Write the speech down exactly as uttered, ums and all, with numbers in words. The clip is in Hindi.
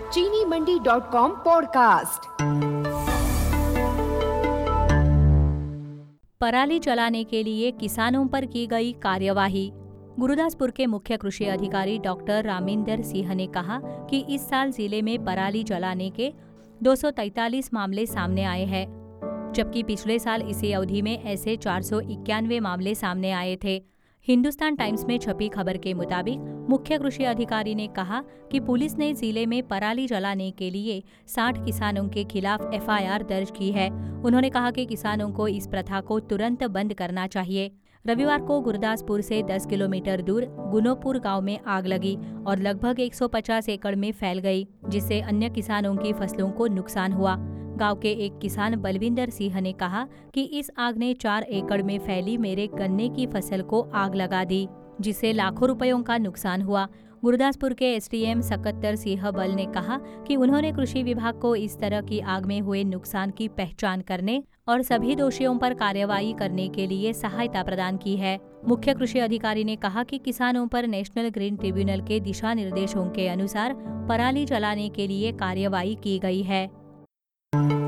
चीनी मंडी डॉट कॉम पॉडकास्ट। पराली जलाने के लिए किसानों पर की गई कार्यवाही। गुरुदासपुर के मुख्य कृषि अधिकारी डॉक्टर रामिंदर सिंह ने कहा कि इस साल जिले में पराली जलाने के दो सौ तैंतालीस मामले सामने आए हैं, जबकि पिछले साल इसी अवधि में ऐसे चार सौ इक्यानवे मामले सामने आए थे। हिंदुस्तान टाइम्स में छपी खबर के मुताबिक मुख्य कृषि अधिकारी ने कहा कि पुलिस ने जिले में पराली जलाने के लिए साठ किसानों के खिलाफ एफ आई आर दर्ज की है। उन्होंने कहा कि किसानों को इस प्रथा को तुरंत बंद करना चाहिए। रविवार को गुरदासपुर से दस किलोमीटर दूर गुनोपुर गांव में आग लगी और लगभग एक सौ पचास एकड़ में फैल गई, जिससे अन्य किसानों की फसलों को नुकसान हुआ। गांव के एक किसान बलविंदर सिंह ने कहा कि इस आग ने चार एकड़ में फैली मेरे गन्ने की फसल को आग लगा दी, जिससे लाखों रुपयों का नुकसान हुआ। गुरदासपुर के S D M Sakattar Singh Bal ने कहा कि उन्होंने कृषि विभाग को इस तरह की आग में हुए नुकसान की पहचान करने और सभी दोषियों पर कार्रवाई करने के लिए सहायता प्रदान की है। मुख्य कृषि अधिकारी ने कहा कि किसानों पर नेशनल ग्रीन ट्रिब्यूनल के दिशा निर्देशों के अनुसार पराली जलाने के लिए कार्रवाई की गई है।